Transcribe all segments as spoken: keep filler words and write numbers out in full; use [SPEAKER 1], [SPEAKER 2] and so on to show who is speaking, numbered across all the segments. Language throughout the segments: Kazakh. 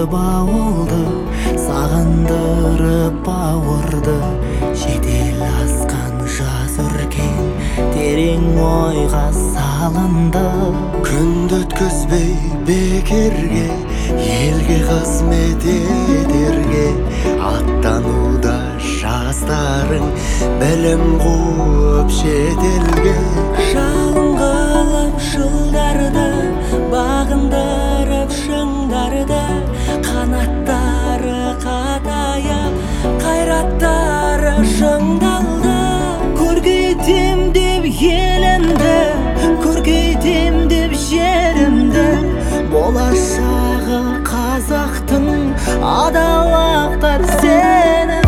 [SPEAKER 1] бауылды, сағындырып бауырды. Жетел асқан жаз үркен, терең ойға салынды. Күнді өткізбей бекерге, елге қызмет етерге. Аттануда жастарың, білім қуып шетелге. Жалын қылып жылдарды, бағындырып шыңдарды. Қанаттары қатайып, қайраттары шыңдалды. Көркейтем деп елімді, көркейтем деп жерімді. Болашағы қазақтың адал ақтар сенімді.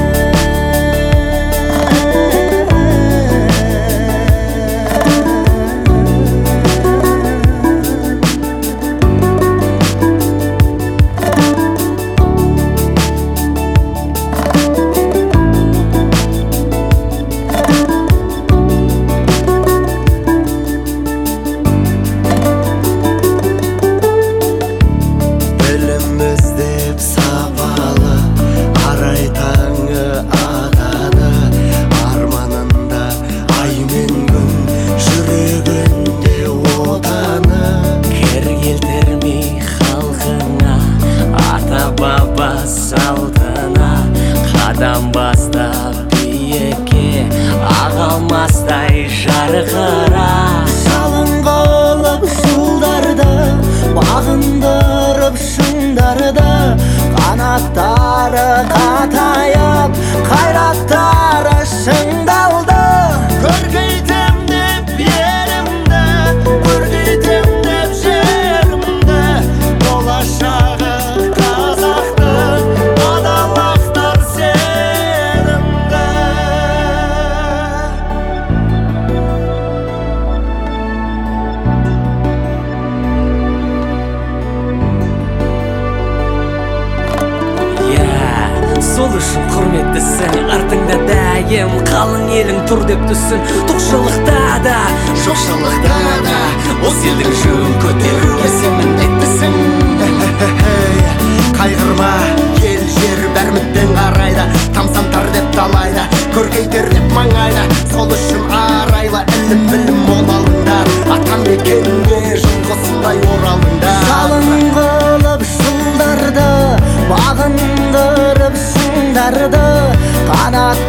[SPEAKER 1] Салтына қадам бастап биікке, ағалмастай жарқыра. Жалын қылып жылдарды, бағындырып шыңдарды. Қанаттары қатайып, қайраттары шыңдалды. Көркейтем деп елімді, көркейтем деп жерімді. Болашағы сол үшін құрметтісің, артыңда дәйім қалың елің тұр деп түсін. Тоқшылықта да, жоқшылықта да осы елдің жүгін көтеруге сен міндеттісің. Қайғырма, ел жер бәрі үмітпен қарайды. Тамсантар деп талайды, көркейтер деп маңайды. Сол үшін арайлы ілім білім мол алыңдар, атам мекенге жылғысындай оралыңдар. Жалын қылып жылдарды, бағындырып шыңдарды. Қанат